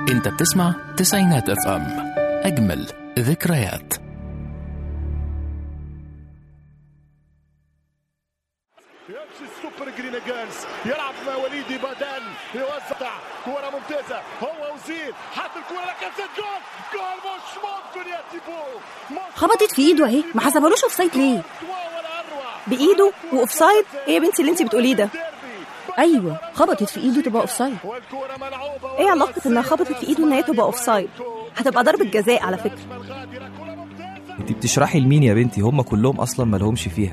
انت بتسمع تسعينات اف ام، اجمل ذكريات. يمشي السوبر جرينجانز يلعب مع وليدي بدل يوزع كرة ممتازة، هو وزيد حط الكرة لكن جول مش ممكن يا تيبو. خبطت في ايده اهي، ما حسبهالوش اوفسايد ليه؟ بايده واوفسايد؟ ايه يا بنتي اللي انت بتقوليه ده؟ ايوه خبطت في ايده تبقى اوفسايد. ايه علاقه انها خبطت في ايده ان هي تبقى اوفسايد؟ هتبقى ضربة جزاء على فكره. انت بتشرحي لمين يا بنتي؟ هم كلهم اصلا ما لهمش فيها.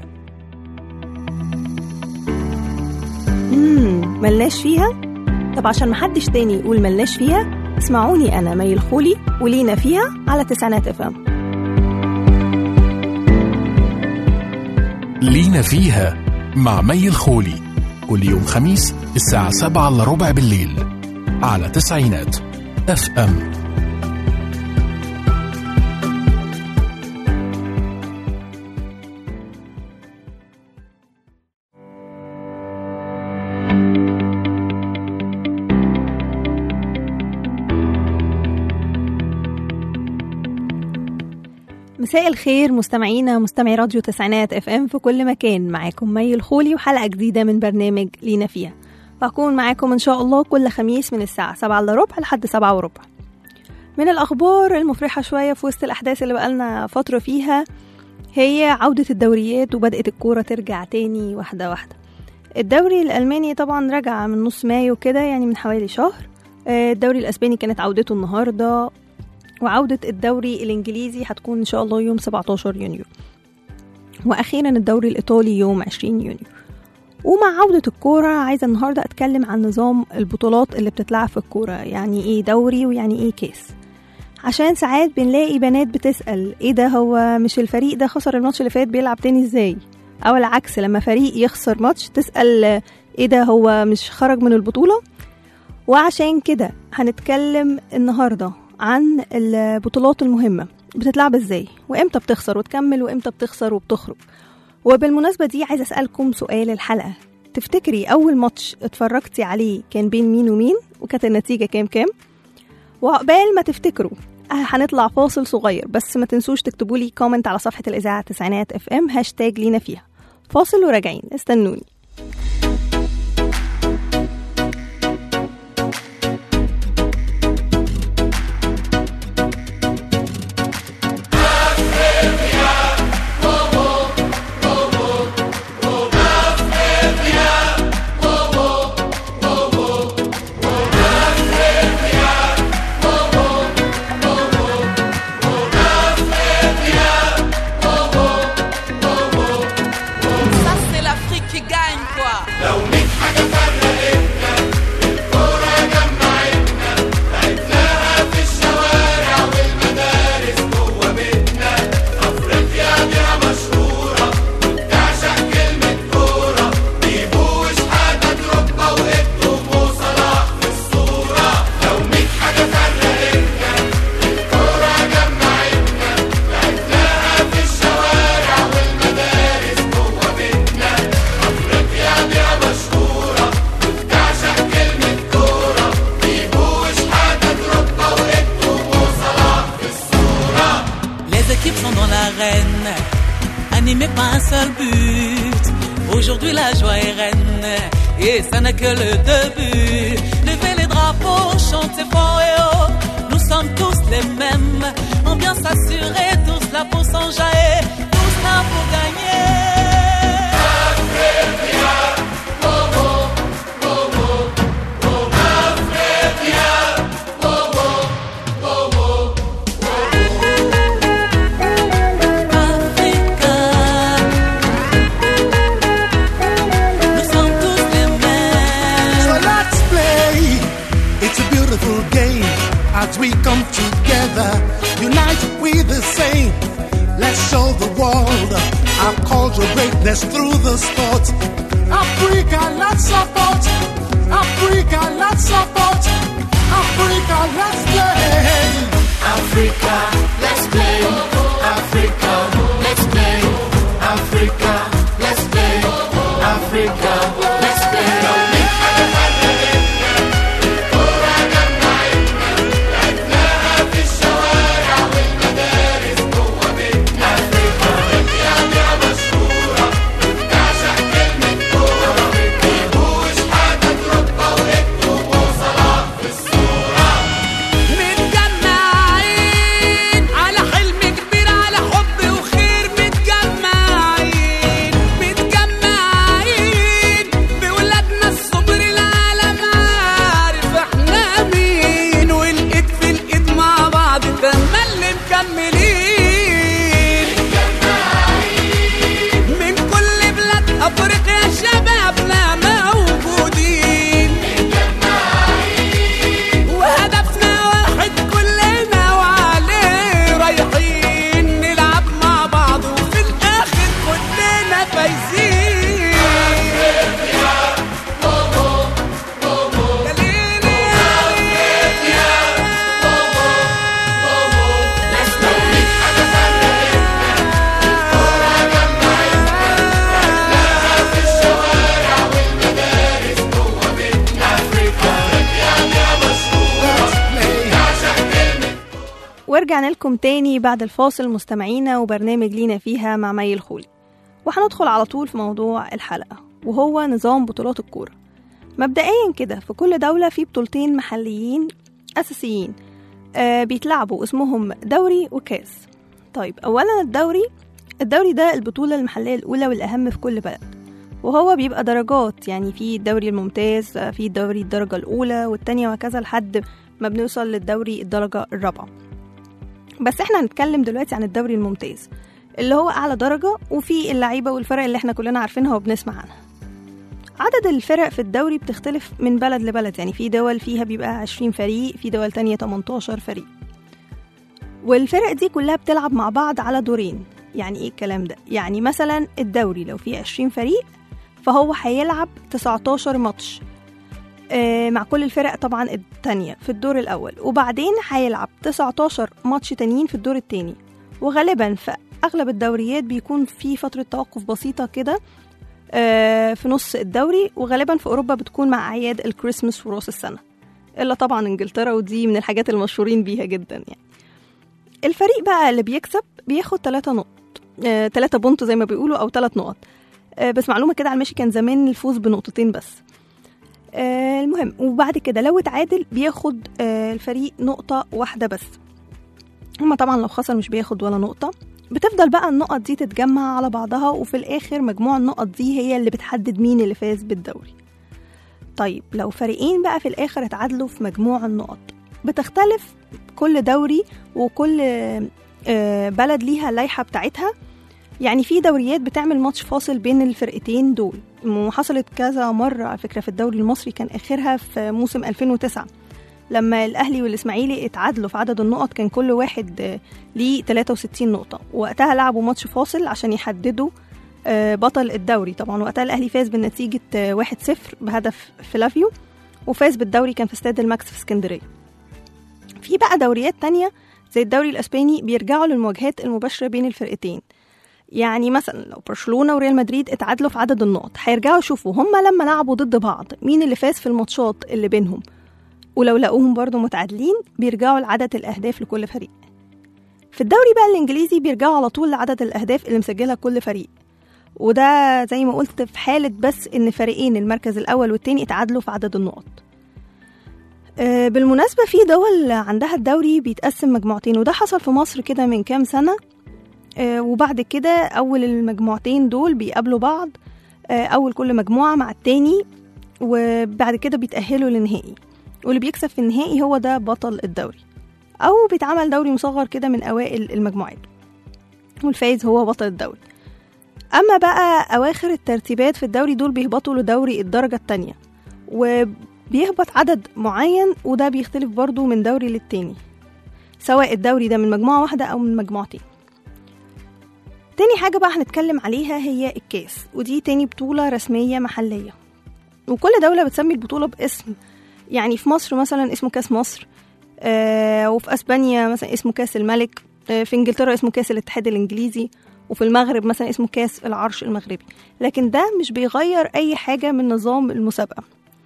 ملناش فيها؟ طب عشان محدش تاني يقول ملناش فيها، اسمعوني انا مي الخولي ولينا فيها على تسعينات اف ام. لينا فيها مع مي الخولي كل يوم خميس الساعة 7:15 بالليل على تسعينات اف ام. مساء الخير مستمعينا مستمعي راديو تسعينات اف ام في كل مكان. معاكم مي الخولي وحلقة جديدة من برنامج لينا فيها. وهكون معاكم ان شاء الله كل خميس من الساعة 7:15 لحد 7:15. من الاخبار المفرحة شوية في وسط الاحداث اللي بقالنا فترة فيها هي عودة الدوريات، وبدأت الكورة ترجع تاني واحدة واحدة. الدوري الألماني طبعا رجع من نص مايو كده، يعني من حوالي شهر. الدوري الأسباني كانت عودته النهاردة، وعودة الدوري الإنجليزي هتكون إن شاء الله يوم 17 يونيو، وأخيرا الدوري الإيطالي يوم 20 يونيو. ومع عودة الكورة عايزة النهاردة أتكلم عن نظام البطولات اللي بتتلعب في الكورة، يعني إيه دوري ويعني إيه كاس. عشان ساعات بنلاقي بنات بتسأل إيه ده، هو مش الفريق ده خسر الماتش اللي فات بيلعب تاني إزاي؟ أو العكس، لما فريق يخسر ماتش تسأل إيه ده، هو مش خرج من البطولة؟ وعشان كده هنتكلم النهاردة عن البطولات المهمة بتتلعب ازاي، وامتى بتخسر وتكمل، وامتى بتخسر وبتخرج. وبالمناسبة دي عايزة اسألكم سؤال الحلقة، تفتكري اول ماتش اتفرجتي عليه كان بين مين ومين، وكانت النتيجة كام؟ وعقبال ما تفتكروا هنطلع فاصل صغير، بس ما تنسوش تكتبولي كومنت على صفحة الإذاعة تسعينات اف ام هاشتاج لينا فيها. فاصل وراجعين، استنوني. Animé par un seul but, aujourd'hui la joie est reine, et ça n'est que le début. Levez les drapeaux, chantez fort et haut, nous sommes tous les mêmes, ambiance assurée, tous là pour s'enjailler, tous là pour gagner. As we come together, united we the same. Let's show the world our cultural greatness through the sport. Africa, let's support. Africa, let's support. Africa, let's play. Africa, let's play. Africa, let's play. Africa, let's play. Africa, let's play. ورجعنا لكم تاني بعد الفاصل مستمعينا وبرنامج لينا فيها مع مي الخولي. وهندخل على طول في موضوع الحلقة وهو نظام بطولات الكورة. مبدئيا كده في كل دولة في بطولتين محليين أساسيين بيتلعبوا اسمهم دوري وكاس. طيب أولا الدوري ده البطولة المحلية الأولى والأهم في كل بلد، وهو بيبقى درجات، يعني في الدوري الممتاز، في الدوري الدرجة الأولى والتانية وهكذا لحد ما بنوصل للدوري الدرجة الرابعة. بس احنا هنتكلم دلوقتي عن الدوري الممتاز اللي هو أعلى درجة، وفي اللعيبة والفرق اللي احنا كلنا عارفينها وبنسمع عنها. عدد الفرق في الدوري بتختلف من بلد لبلد، يعني في دول فيها بيبقى 20 فريق، في دول تانية 18 فريق، والفرق دي كلها بتلعب مع بعض على دورين. يعني ايه الكلام ده؟ يعني مثلا الدوري لو فيه 20 فريق فهو هيلعب 19 ماتش مع كل الفرق طبعا التانية في الدور الأول، وبعدين هيلعب 19 ماتش تانيين في الدور التاني. وغالبا في أغلب الدوريات بيكون في فترة توقف بسيطة كده في نص الدوري، وغالبا في أوروبا بتكون مع أعياد الكريسماس وراس السنة، إلا طبعا إنجلترا، ودي من الحاجات المشهورين بيها جدا. يعني الفريق بقى اللي بيكسب بياخد 3 نقط، 3 بونت زي ما بيقولوا، أو 3 نقط. بس معلومة كده على المشي، كان زمان الفوز بنقطتين بس. المهم، وبعد كده لو اتعادل بياخد الفريق نقطة واحدة بس. هما طبعا لو خسر مش بياخد ولا نقطة. بتفضل بقى النقط دي تتجمع على بعضها، وفي الآخر مجموع النقط دي هي اللي بتحدد مين اللي فاز بالدوري. طيب لو فريقين بقى في الآخر اتعادلوا في مجموع النقط، بتختلف كل دوري وكل بلد ليها اللائحة بتاعتها. يعني في دوريات بتعمل ماتش فاصل بين الفرقتين دول، وحصلت كذا مرة على فكرة. في الدوري المصري كان آخرها في موسم 2009 لما الأهلي والإسماعيلي اتعادلوا في عدد النقط، كان كل واحد ليه 63 نقطة، وقتها لعبوا ماتش فاصل عشان يحددوا بطل الدوري. طبعا وقتها الأهلي فاز بالنتيجة 1-0 بهدف فلافيو، وفاز بالدوري كان في استاد الماكس في اسكندرية. في بقى دوريات تانية زي الدوري الأسباني بيرجعوا للمواجهات المباشرة بين الفرقتين. يعني مثلا لو برشلونة وريال مدريد اتعادلوا في عدد النقط، هيرجعوا يشوفوا هما لما لعبوا ضد بعض مين اللي فاز في الماتشات اللي بينهم، ولو لقوهم برضو متعادلين بيرجعوا لعدد الأهداف لكل فريق. في الدوري بقى الإنجليزي بيرجعوا على طول لعدد الأهداف اللي مسجلها كل فريق، وده زي ما قلت في حالة بس إن فريقين المركز الأول والتاني اتعادلوا في عدد النقط. بالمناسبة في دول عندها الدوري بيتقسم مجموعتين، وده حصل في مصر كده من كام سنة. وبعد كده أول المجموعتين دول بيقابلوا بعض، أول كل مجموعة مع التاني، وبعد كده بيتأهلوا للنهائي، واللي بيكسب في النهائي هو ده بطل الدوري، أو بيتعمل دوري مصغر كده من أوائل المجموعات، والفايز هو بطل الدوري. أما بقى أواخر الترتيبات في الدوري دول بيهبطوا لدوري الدرجة التانية، وبيهبط عدد معين، وده بيختلف برضو من دوري للتاني، سواء الدوري ده من مجموعة واحدة أو من مجموعتين. تاني حاجة بقى هنتكلم عليها هي الكاس، ودي تاني بطولة رسمية محلية، وكل دولة بتسمي البطولة باسم. يعني في مصر مثلا اسمه كاس مصر، وفي أسبانيا مثلا اسمه كاس الملك، في إنجلترا اسمه كاس الاتحاد الإنجليزي، وفي المغرب مثلا اسمه كاس العرش المغربي. لكن ده مش بيغير أي حاجة من نظام المسابقة.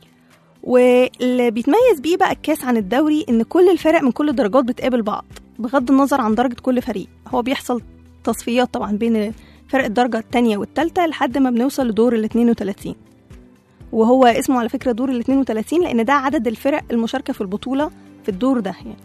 واللي بيتميز بيه بقى الكاس عن الدوري إن كل الفرق من كل الدرجات بتقابل بعض بغض النظر عن درجة كل فريق. هو بيحصل تصفيات طبعا بين فرق الدرجة التانية والتالتة لحد ما بنوصل لدور 32، وهو اسمه على فكرة دور 32 لأن ده عدد الفرق المشاركة في البطولة في الدور ده. يعني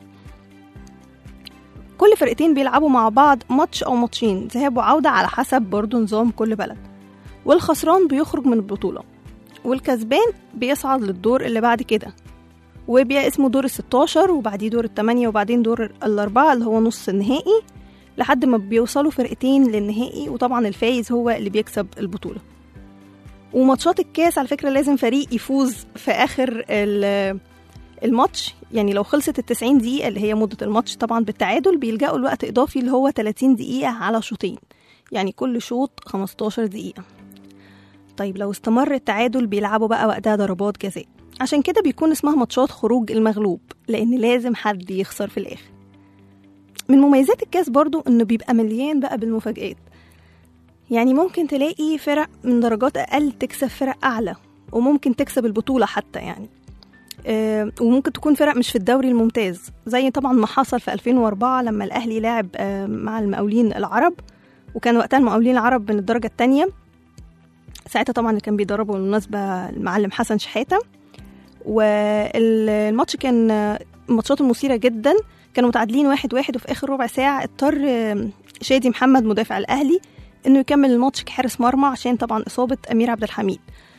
كل فرقتين بيلعبوا مع بعض ماتش أو ماتشين ذهاب وعودة على حسب برضو نظام كل بلد، والخسران بيخرج من البطولة، والكسبان بيصعد للدور اللي بعد كده، وبيبقى اسمه دور 16، وبعديه دور 8، وبعدين دور 4 اللي هو نص النهائي، لحد ما بيوصلوا فرقتين للنهائي، وطبعا الفايز هو اللي بيكسب البطولة. وماتشات الكاس على فكرة لازم فريق يفوز في آخر الماتش. يعني لو خلصت 90 دقيقة اللي هي مدة الماتش طبعا بالتعادل، بيلجأوا الوقت إضافي اللي هو 30 دقيقة على شوطين، يعني كل شوط 15 دقيقة. طيب لو استمر التعادل بيلعبوا بقى وقتها ضربات جزاء، عشان كده بيكون اسمها ماتشات خروج المغلوب، لأن لازم حد يخسر في الآخر. من مميزات الكاس برضو إنه بيبقى مليان بقى بالمفاجآت. يعني ممكن تلاقي فرق من درجات أقل تكسب فرق أعلى، وممكن تكسب البطولة حتى. يعني وممكن تكون فرق مش في الدوري الممتاز، زي طبعا ما حصل في 2004 لما الأهلي لعب مع المقاولين العرب، وكان وقتها المقاولين العرب من الدرجة الثانية. ساعتها طبعا اللي كان بيدربه بالمناسبة المعلم حسن شحاتة، والماتش كان ماتشات مثيرة جدا، كانوا متعادلين 1-1، وفي آخر ربع ساعة اضطر شادي محمد مدافع الأهلي إنه يكمل الماتش كحارس مرمى عشان طبعا إصابة أمير عبد الحميد.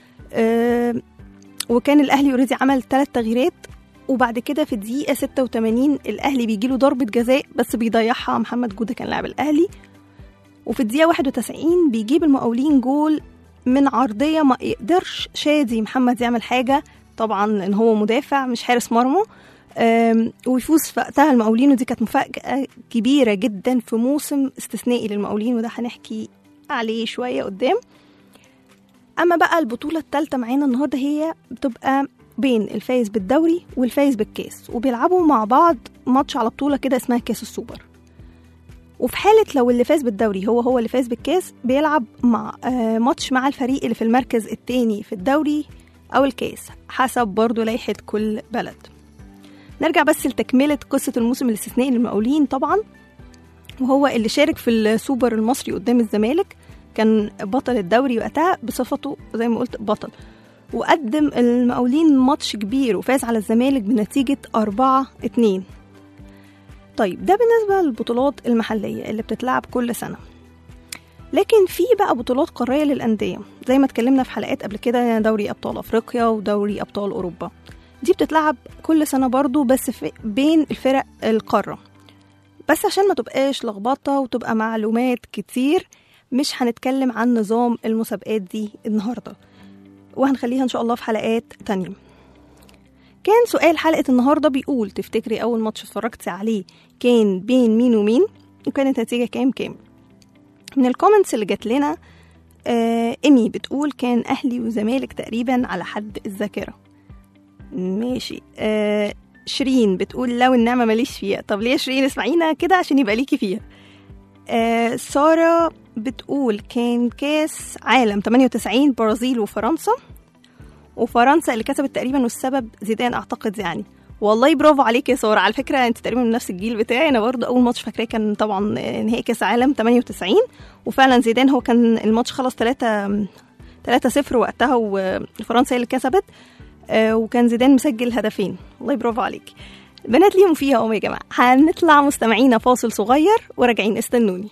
وكان الأهلي اوريدي عمل 3 تغييرات، وبعد كده في الدقيقة 86 الأهلي بيجيله ضربة جزاء بس بيضيعها محمد جودة كان لاعب الأهلي، وفي الدقيقة 91 بيجيب المقاولين جول من عرضية ما يقدرش شادي محمد يعمل حاجة طبعا لأن هو مدافع مش حارس مرمى، ويفوز في وقتها المقاولين، ودي كانت مفاجأة كبيرة جدا في موسم استثنائي للمقاولين، وده هنحكي عليه شوية قدام. أما بقى البطولة الثالثة معانا النهاردة هي بتبقى بين الفايز بالدوري والفايز بالكاس، وبيلعبوا مع بعض ماتش على بطولة كده اسمها كاس السوبر. وفي حالة لو اللي فاز بالدوري هو اللي فاز بالكاس، بيلعب مع ماتش مع الفريق اللي في المركز الثاني في الدوري أو الكاس حسب برضو لائحة كل بلد. نرجع بس لتكملة قصة الموسم الاستثنائي للمقاولين طبعا، وهو اللي شارك في السوبر المصري قدام الزمالك، كان بطل الدوري وقتها بصفته زي ما قلت بطل، وقدم المقاولين ماتش كبير وفاز على الزمالك بنتيجة 4-2. طيب ده بالنسبة للبطولات المحلية اللي بتتلعب كل سنة، لكن في بقى بطولات قارية للأندية زي ما اتكلمنا في حلقات قبل كده، دوري أبطال أفريقيا ودوري أبطال أوروبا، دي بتتلعب كل سنة برضو بس بين الفرق القارة. بس عشان ما تبقاش لخبطة وتبقى معلومات كتير، مش هنتكلم عن نظام المسابقات دي النهاردة، وهنخليها إن شاء الله في حلقات تانية. كان سؤال حلقة النهاردة بيقول تفتكري أول ماتش اتفرجتي عليه كان بين مين ومين، وكانت نتيجة كام؟ من الكومنتس اللي جات لنا إيمي بتقول كان أهلي وزمالك تقريبا على حد الذاكرة. ماشي. شيرين بتقول لو النعمة ماليش فيها. طب ليه شيرين؟ اسمعينا كده عشان يبقى ليكي فيها. سارة بتقول كان كاس عالم 98 برازيل وفرنسا اللي كسبت تقريبا، والسبب زيدان اعتقد يعني. والله برافو عليك يا سارة، على فكرة انت تقريبا من نفس الجيل بتاعي، انا برضو اول ماتش فاكراه كان طبعا نهائي كاس عالم 98، وفعلا زيدان هو كان الماتش خلص 3-0 وقتها، وفرنسا هي اللي كسبت، وكان زيدان مسجل هدفين. والله برافو عليك، بنات ليهم فيها يا جماعة. هنطلع مستمعينا فاصل صغير وراجعين، استنوني.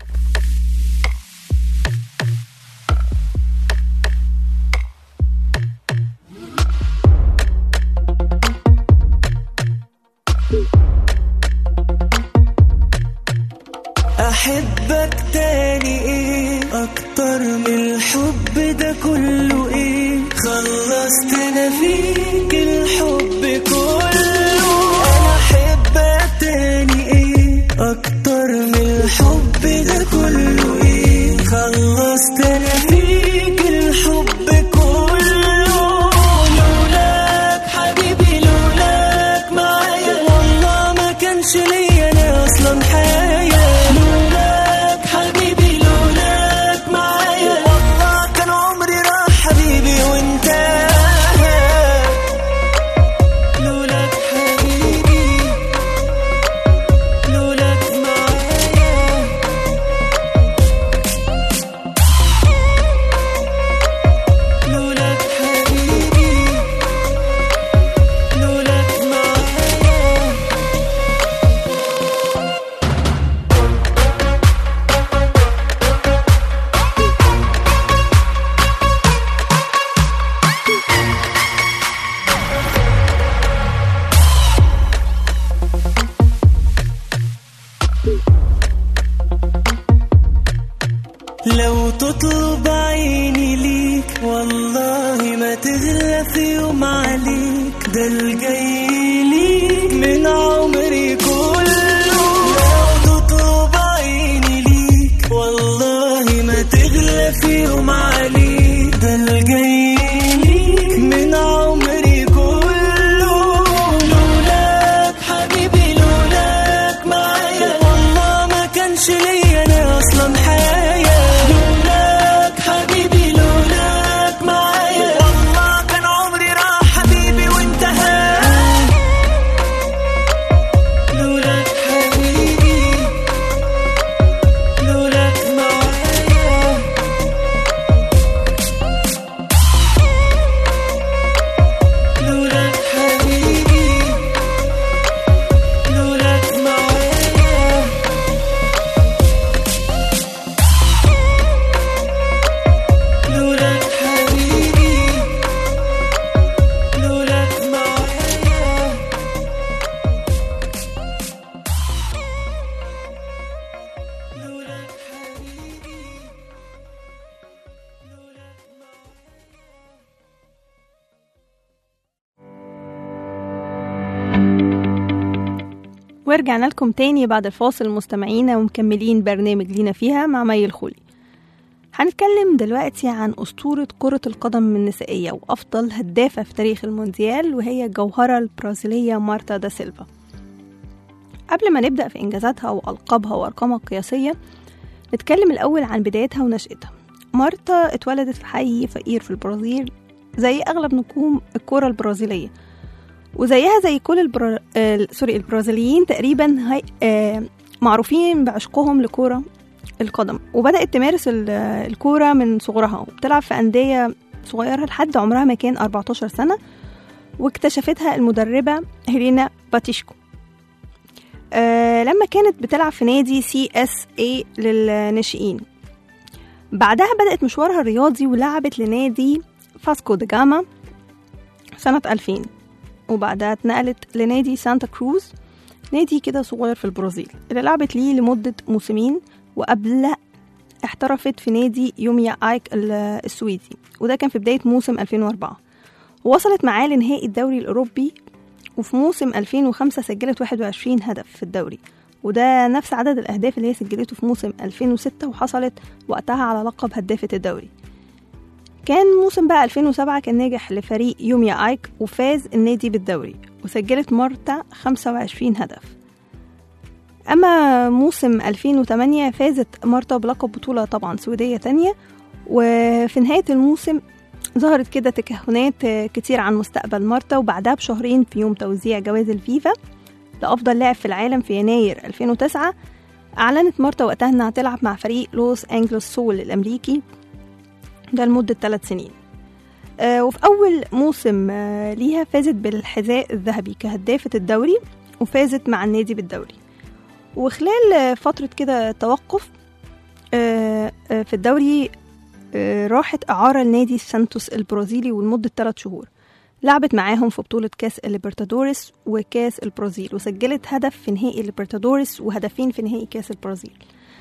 أحبك تاني إيه أكتر من الحب ده كله إيه، خلصتنا فيك الحب كله. أنا أحبك تاني إيه أكتر من الحب ده كله إيه، خلصتنا فيك الحب كله. لولاك حبيبي لولاك معايا، والله ما كانش ليا أنا أصلا حياة. لو تطلب عيني ليك والله ما تغلى في يوم عليك، ده الجاي ليك من عمري كله. لو تطلب عيني ليك والله ما تغلى في يوم عليك، ده الجاي ليك من عمري كله. لولاك حبيبي لولاك معايا، والله ما كانش ليا انا اصلا حياة. حبيبي لولاك معايا، والله كان عمري راح حبيبي وانتهى. ورجعنا لكم تاني بعد الفاصل مستمعينا ومكملين برنامج لينا فيها مع مي الخولي. هنتكلم دلوقتي عن أسطورة كرة القدم النسائية وأفضل هدافة في تاريخ المونديال، وهي الجوهرة البرازيلية مارتا دا سيلفا. قبل ما نبدأ في إنجازاتها وألقابها وأرقامها القياسية، نتكلم الأول عن بدايتها ونشأتها. مارتا اتولدت في حي فقير في البرازيل زي أغلب نجوم الكرة البرازيلية، وزيها زي كل البرازيليين تقريبا معروفين بعشقهم لكرة القدم، وبدأت تمارس الكرة من صغرها وبتلعب في أندية صغيرة لحد عمرها ما كان 14 سنة، واكتشفتها المدربة هيلينا باتيشكو لما كانت بتلعب في نادي CSA للناشئين. بعدها بدأت مشوارها الرياضي ولعبت لنادي فاسكو دا جاما سنة 2000، وبعدها اتنقلت لنادي سانتا كروز، نادي كده صغير في البرازيل اللي لعبت ليه لمدة موسمين، وقبلها احترفت في نادي يوميا آيك السويدي، وده كان في بداية موسم 2004. ووصلت معاه لنهائي الدوري الأوروبي، وفي موسم 2005 سجلت 21 هدف في الدوري، وده نفس عدد الأهداف اللي هي سجلته في موسم 2006، وحصلت وقتها على لقب هدافة الدوري. كان موسم بقى 2007 كان ناجح لفريق يوميا آيك، وفاز النادي بالدوري وسجلت مارتا 25 هدف. أما موسم 2008 فازت مارتا بلقب بطولة طبعا سويدية تانية، وفي نهاية الموسم ظهرت كده تكهنات كتير عن مستقبل مارتا، وبعدها بشهرين في يوم توزيع جوائز الفيفا لأفضل لاعب في العالم في يناير 2009 أعلنت مارتا وقتها أنها تلعب مع فريق لوس أنجلوس سول الأمريكي ده لمدة 3 سنين. وفي أول موسم ليها فازت بالحذاء الذهبي كهدافة الدوري، وفازت مع النادي بالدوري. وخلال فترة كده توقف في الدوري راحت إعارة لنادي سانتوس البرازيلي ولمدة 3 شهور، لعبت معاهم في بطولة كاس الليبرتادوريس وكاس البرازيل، وسجلت هدف في نهائي الليبرتادوريس وهدفين في نهائي كاس البرازيل.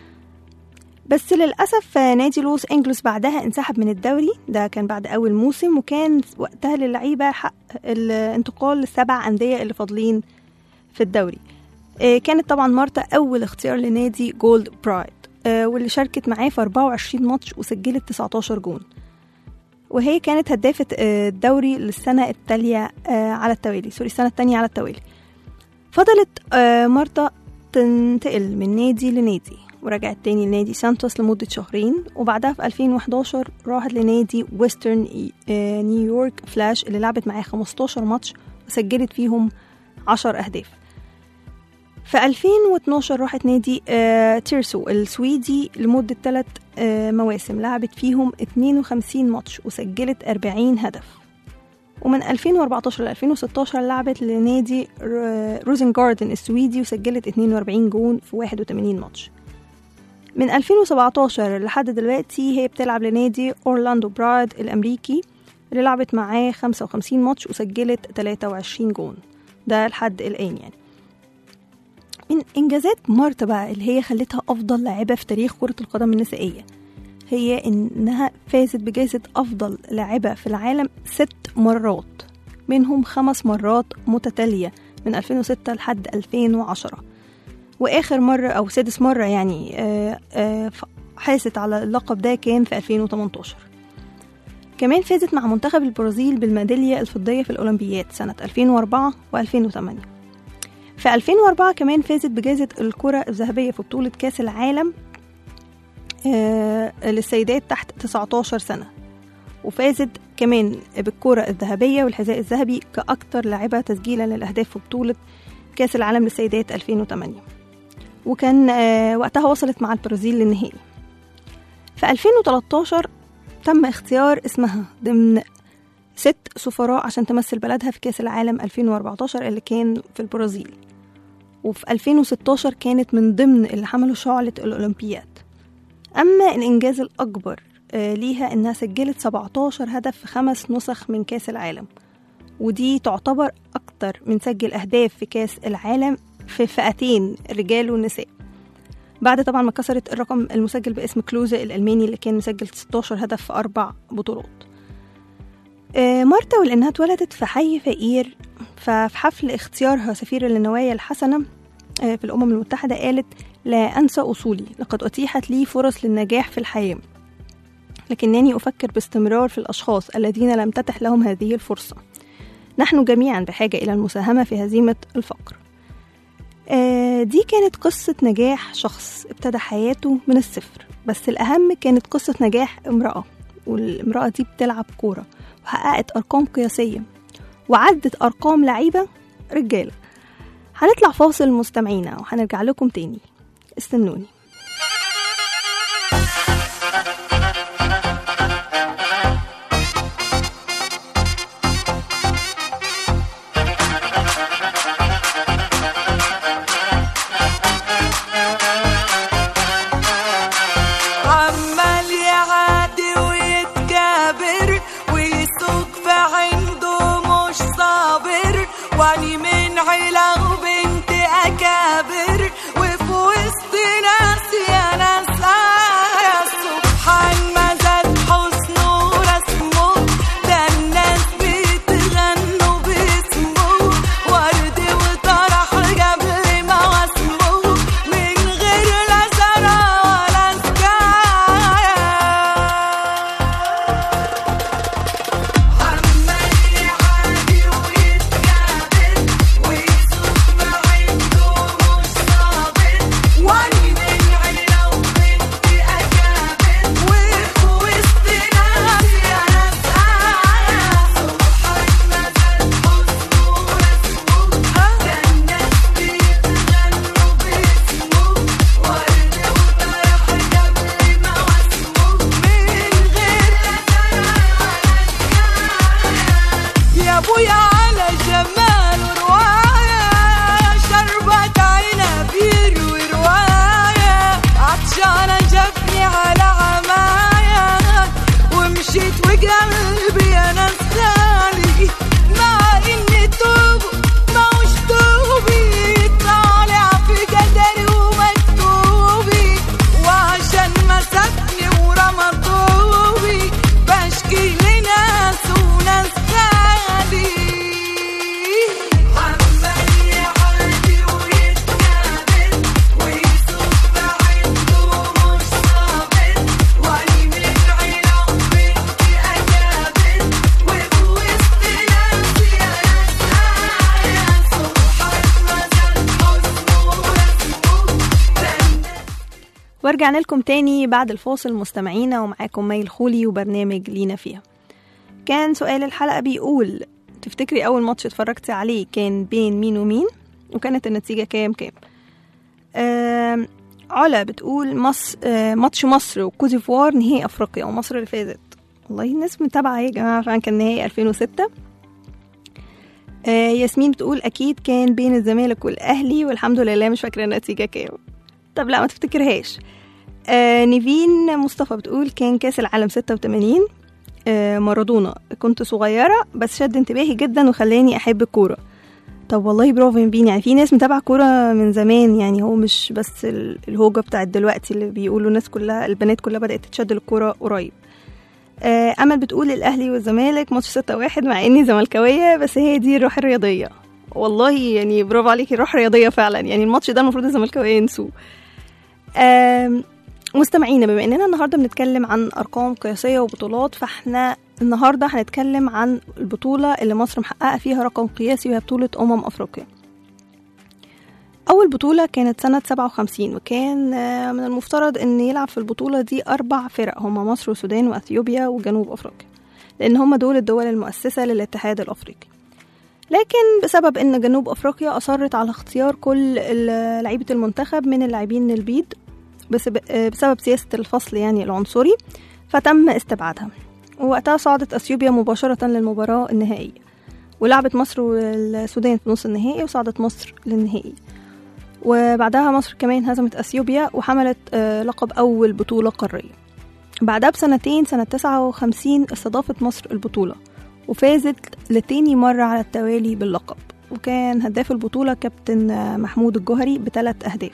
بس للأسف نادي لوس أنجلوس بعدها انسحب من الدوري، ده كان بعد أول موسم، وكان وقتها للعيبة حق الانتقال ل7 أندية اللي فاضلين في الدوري. كانت طبعا مارتا أول اختيار لنادي جولد برايد، واللي شاركت معاه في 24 ماتش وسجلت 19 جون، وهي كانت هدافة الدوري للسنة التالية على التوالي، السنة التانية على التوالي. فضلت مارتا تنتقل من نادي لنادي، ورجعت تاني لنادي سانتوس لمدة 2 شهور، وبعدها في 2011 راحت لنادي ويسترن نيويورك فلاش اللي لعبت معاه 15 ماتش وسجلت فيهم 10 أهداف. في 2012 راحت نادي تيرسو السويدي لمدة 3 مواسم، لعبت فيهم 52 ماتش وسجلت 40 هدف. ومن 2014 ل 2016 لعبت لنادي روزنجاردن السويدي وسجلت 42 جون في 81 ماتش. من 2017 لحد دلوقتي هي بتلعب لنادي أورلاندو برايد الأمريكي اللي لعبت معاه 55 ماتش وسجلت 23 جون، ده لحد الآن يعني. من إنجازات مارتا بقى اللي هي خلتها أفضل لاعبة في تاريخ كرة القدم النسائية هي إنها فازت بجائزة أفضل لاعبة في العالم 6 مرات، منهم 5 مرات متتالية من 2006 لحد 2010، وآخر مرة أو 6 مرة يعني حاست على اللقب ده كان في 2018. كمان فازت مع منتخب البرازيل بالميدالية الفضية في الأولمبياد سنة 2004 و2008. في 2004 كمان فازت بجائزة الكرة الذهبية في بطولة كاس العالم للسيدات تحت 19 سنة، وفازت كمان بالكرة الذهبية والحذاء الذهبي كأكثر لاعبة تسجيلا للأهداف في بطولة كاس العالم للسيدات 2008، وكان وقتها وصلت مع البرازيل للنهائي. في 2013 تم اختيار اسمها ضمن 6 سفراء عشان تمثل بلدها في كاس العالم 2014 اللي كان في البرازيل، وفي 2016 كانت من ضمن اللي حملوا شعلة الأولمبياد. أما الإنجاز الأكبر ليها إنها سجلت 17 هدف في 5 نسخ من كاس العالم، ودي تعتبر أكتر من سجل أهداف في كاس العالم في فئتين رجال ونساء، بعد طبعا ما كسرت الرقم المسجل باسم كلوزة الألماني اللي كان مسجل 16 هدف في 4 بطولات. مارتا ولأنها اتولدت في حي فقير، ففي حفل اختيارها سفيرة للنوايا الحسنة في الأمم المتحدة قالت: لا أنسى أصولي، لقد أتيحت لي فرص للنجاح في الحياة، لكنني أفكر باستمرار في الأشخاص الذين لم تتح لهم هذه الفرصة. نحن جميعا بحاجة إلى المساهمة في هزيمة الفقر. دي كانت قصة نجاح شخص ابتدى حياته من الصفر، بس الأهم كانت قصة نجاح امرأة، والامرأة دي بتلعب كورة وحققت أرقام قياسية وعدت أرقام لعيبة رجالة. هنطلع فاصل مستمعينا وهنرجع لكم تاني، استنوني. ورجعنا لكم تاني بعد الفاصل مستمعينا، ومعاكم مي الخولي وبرنامج لينا فيها. كان سؤال الحلقة بيقول: تفتكري أول ماتش اتفرجتي عليه كان بين مين ومين؟ وكانت النتيجة كام؟ علا بتقول ماتش مصر وكوت ديفوار نهائي أفريقيا، ومصر اللي فازت. والله الناس متابعة يا جماعة، فعلا كان نهائي 2006. ياسمين بتقول أكيد كان بين الزمالك والأهلي، والحمد لله مش فاكرة النتيجة كام. طب لا ما تفتكرهاش. نيفين مصطفى بتقول كان كاس العالم 86، مارادونا. كنت صغيرة بس شد انتباهي جدا وخلاني أحب الكورة. طب والله برافو نيفين، يعني في ناس متابعة كورة من زمان، يعني هو مش بس الهوجة بتاعت دلوقتي اللي بيقولوا الناس كلها البنات كلها بدأت تتشد للكورة قريب. أمل بتقول الأهلي والزمالك ماتش 6-1، مع إني زملكاوية بس هي دي الروح الرياضية. والله يعني برافو عليكي، روح رياضية فعلا، يعني الماتش ده المفروض الزملكاوية ينسوه. مستمعينا، بما اننا النهارده بنتكلم عن ارقام قياسيه وبطولات، فاحنا النهارده هنتكلم عن البطوله اللي مصر محققه فيها رقم قياسي، وهي بطوله افريقيا. اول بطوله كانت سنه 57، وكان من المفترض ان يلعب في البطوله دي 4 فرق، هما مصر والسودان واثيوبيا وجنوب افريقيا، لان هما دول الدول المؤسسه للاتحاد الافريقي. لكن بسبب ان جنوب افريقيا اصرت على اختيار كل لعيبه المنتخب من اللاعبين البيض بسبب سياسة الفصل يعني العنصري، فتم استبعادها. ووقتها صعدت أثيوبيا مباشرة للمباراة النهائية، ولعبت مصر والسودان في نص النهائي، وصعدت مصر للنهائي. وبعدها مصر كمان هزمت أثيوبيا وحملت لقب أول بطولة قارية. بعدها بسنتين، سنة 59 استضافت مصر البطولة وفازت لتاني مرة على التوالي باللقب، وكان هداف البطولة كابتن محمود الجوهري ب3 أهداف.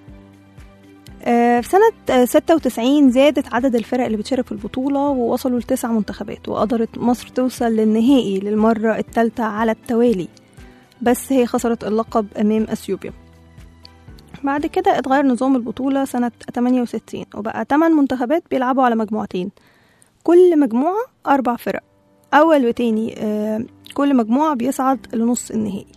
في سنة 96 زادت عدد الفرق اللي بتشارك في البطولة ووصلوا ل9 منتخبات، وقدرت مصر توصل للنهائي للمرة الثالثة على التوالي، بس هي خسرت اللقب أمام أثيوبيا. بعد كده اتغير نظام البطولة سنة 68 وبقى 8 منتخبات بيلعبوا على مجموعتين، كل مجموعة 4 فرق، أول وتاني كل مجموعة بيصعد لنص النهائي.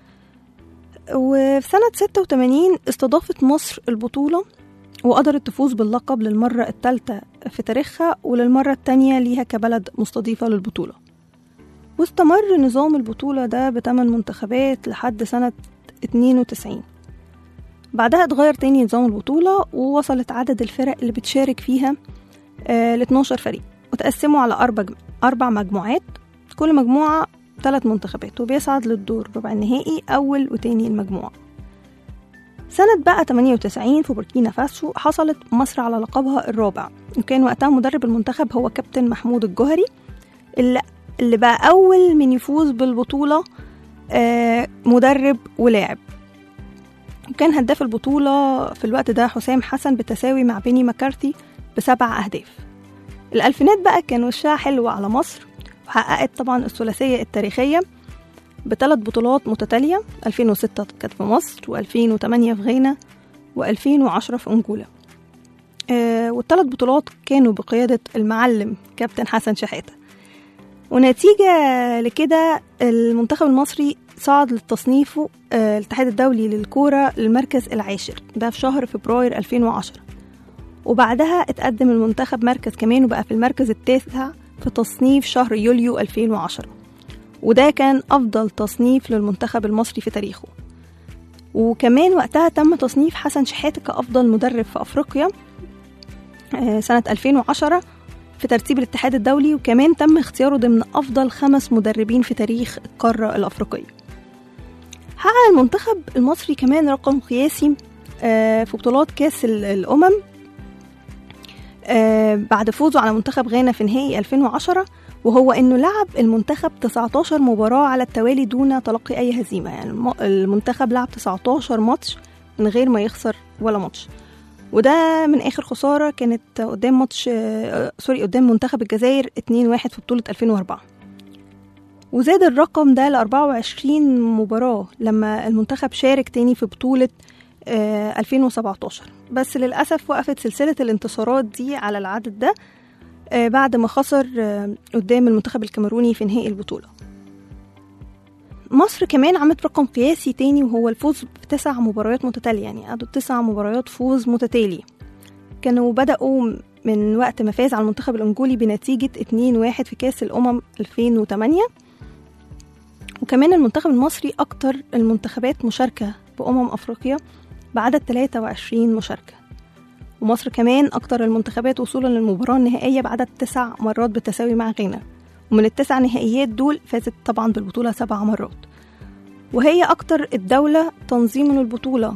وفي سنة 86 استضافت مصر البطولة وقدرت تفوز باللقب للمرة الثالثة في تاريخها وللمرة الثانية ليها كبلد مستضيفة للبطولة. واستمر نظام البطولة ده ب8 منتخبات لحد سنة 92. بعدها اتغير تاني نظام البطولة ووصلت عدد الفرق اللي بتشارك فيها ل 12 فريق، وتقسموا على 4 مجموعات، كل مجموعة 3 منتخبات، وبيصعد للدور ربع النهائي أول وتاني المجموعة. سنة بقى 98 في بوركينا فاسو حصلت مصر على لقبها الرابع، وكان وقتها مدرب المنتخب هو كابتن محمود الجوهري اللي بقى أول من يفوز بالبطولة مدرب ولاعب. وكان هداف البطولة في الوقت ده حسام حسن بالتساوي مع بيني مكارثي ب7 أهداف. الألفينات بقى كان وشها حلو على مصر، وحققت طبعا الثلاثية التاريخية ب3 بطولات متتالية، 2006 كانت في مصر، و2008 في غانا، و2010 في أنجولا. وال3 بطولات كانوا بقيادة المعلم كابتن حسن شحاتة. ونتيجة لكده المنتخب المصري صعد للتصنيف الاتحاد الدولي للكورة للمركز العاشر، ده في شهر فبراير 2010. وبعدها اتقدم المنتخب مركز كمان وبقى في المركز التاسع في تصنيف شهر يوليو 2010، وده كان أفضل تصنيف للمنتخب المصري في تاريخه. وكمان وقتها تم تصنيف حسن شحاتة كأفضل مدرب في أفريقيا سنة 2010 في ترتيب الاتحاد الدولي، وكمان تم اختياره ضمن أفضل 5 مدربين في تاريخ القارة الأفريقية. حقق المنتخب المصري كمان رقم قياسي في بطولات كاس الأمم بعد فوزه على منتخب غانا في نهائي 2010، وهو أنه لعب المنتخب 19 مباراة على التوالي دون تلقي أي هزيمة. يعني المنتخب لعب 19 ماتش من غير ما يخسر ولا ماتش، وده من آخر خسارة كانت قدام منتخب الجزائر 2-1 في بطولة 2004. وزاد الرقم ده ل 24 مباراة لما المنتخب شارك تاني في بطولة 2017، بس للأسف وقفت سلسلة الانتصارات دي على العدد ده بعد ما خسر قدام المنتخب الكاميروني في نهائي البطولة. مصر كمان عملت رقم قياسي تاني وهو الفوز ب9 مباريات متتالية، يعني قعدوا 9 مباريات فوز متتالي. كانوا بدأوا من وقت ما فاز على المنتخب الأنجولي بنتيجة 2-1 في كاس الأمم 2008. وكمان المنتخب المصري أكتر المنتخبات مشاركة بأمم أفريقيا بعدد 23 مشاركة، ومصر كمان أكتر المنتخبات وصولا للمباراة النهائية بعدد 9 مرات بالتساوي مع غانا، ومن ال9 نهائيات دول فازت طبعا بالبطولة 7 مرات. وهي أكتر الدولة تنظيما للبطولة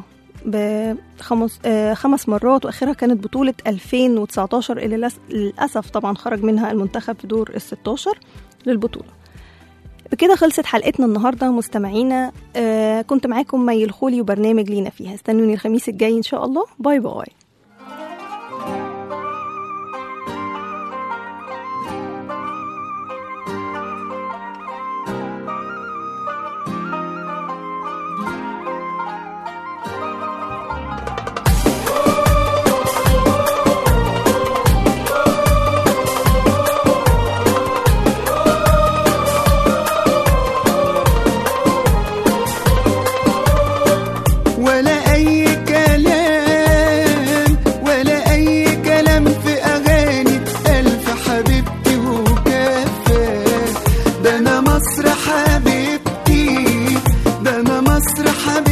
ب5 مرات، وآخرها كانت بطولة 2019 اللي للأسف طبعا خرج منها المنتخب في دور ال16 للبطولة. بكده خلصت حلقتنا النهاردة مستمعينا. كنت معاكم مي الخولي وبرنامج لينا فيها. استنوني الخميس الجاي إن شاء الله. باي باي. مصر حبيبتي،